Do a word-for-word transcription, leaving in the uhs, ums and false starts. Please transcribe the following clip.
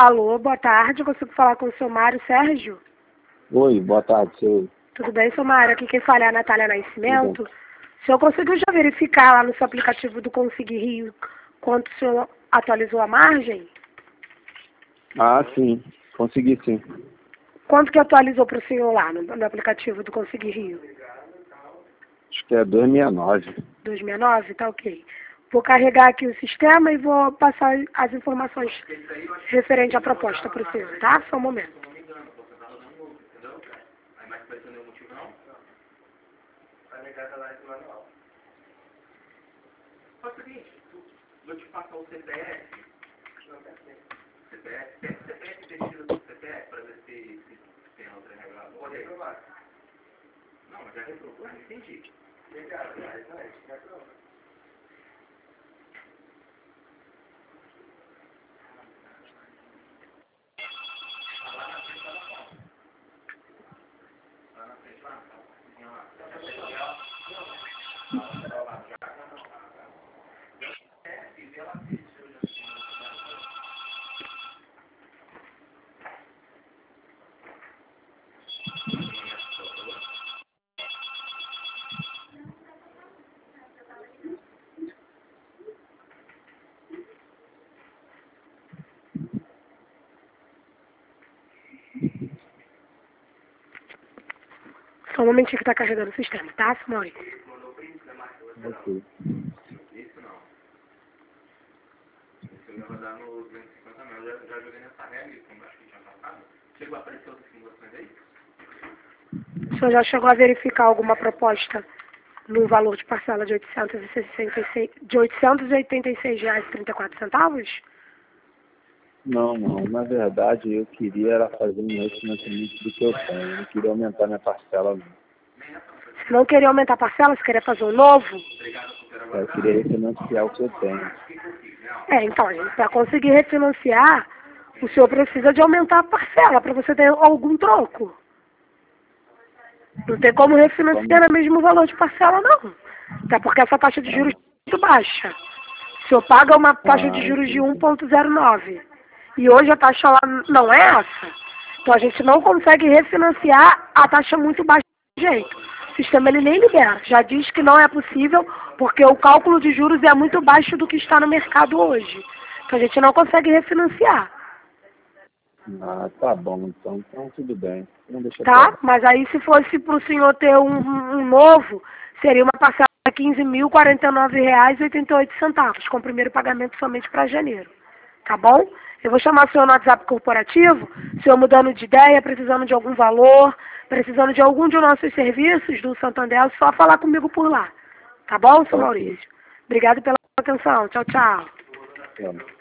Alô, boa tarde. Eu consigo falar com o seu Mário Sérgio? Oi, boa tarde, senhor. Tudo bem, seu Mário? Aqui quem fala é a Natália Nascimento. O senhor conseguiu já verificar lá no seu aplicativo do Consegui Rio quanto o senhor atualizou a margem? Ah, sim. Consegui, sim. Quanto que atualizou para o senhor lá no, no aplicativo do Consegui Rio? Acho que é duzentos e sessenta e nove. duzentos e sessenta e nove? Tá ok. Vou carregar aqui o sistema e vou passar as informações referente à proposta para o senhor, tá? Só um momento. Faz o seguinte, vou te passar o C P F. C P F, pega o C P F e tira do C P F para ver se, se tem outra regra. Pode reprovar. Não, mas já reprovou, não entendi. Só um momentinho que está carregando o sistema, tá, seu Maurício? Ok. Isso não. Isso eu ia rodar no duzentos e cinquenta mil. Eu já, já joguei nessa regra, como acho que tinha passado. Chegou a aparecer outras simulações aí? O senhor já chegou a verificar alguma proposta no valor de parcela de oitocentos e sessenta e seis, de oitocentos e oitenta e seis reais e trinta e quatro centavos? Não, não. Na verdade, eu queria era fazer um refinanciamento do que eu tenho. Eu não queria aumentar minha parcela, não. Você não queria aumentar a parcela, você queria fazer um novo? Eu queria refinanciar o que eu tenho. É, então, gente, para conseguir refinanciar, o senhor precisa de aumentar a parcela para você ter algum troco. Não tem como refinanciar no mesmo valor de parcela, não. Até porque essa taxa de juros é muito baixa. O senhor paga uma taxa de Ah, juros de um entendi. vírgula zero nove. E hoje a taxa lá não é essa. Então a gente não consegue refinanciar a taxa muito baixa de jeito. O sistema ele nem libera. Já diz que não é possível porque o cálculo de juros é muito baixo do que está no mercado hoje. Então a gente não consegue refinanciar. Ah, tá bom, então. Então, tudo bem. Não deixa Tá? quieto. Mas aí se fosse para o senhor ter um, um um novo, seria uma parcela de quinze mil e quarenta e nove reais e oitenta e oito centavos, com o primeiro pagamento somente para janeiro. Tá bom? Eu vou chamar o senhor no WhatsApp corporativo, o senhor mudando de ideia, precisando de algum valor, precisando de algum de nossos serviços do Santander, é só falar comigo por lá. Tá bom, senhor Ok. Maurício? Obrigado pela atenção. Tchau, tchau. Tchau.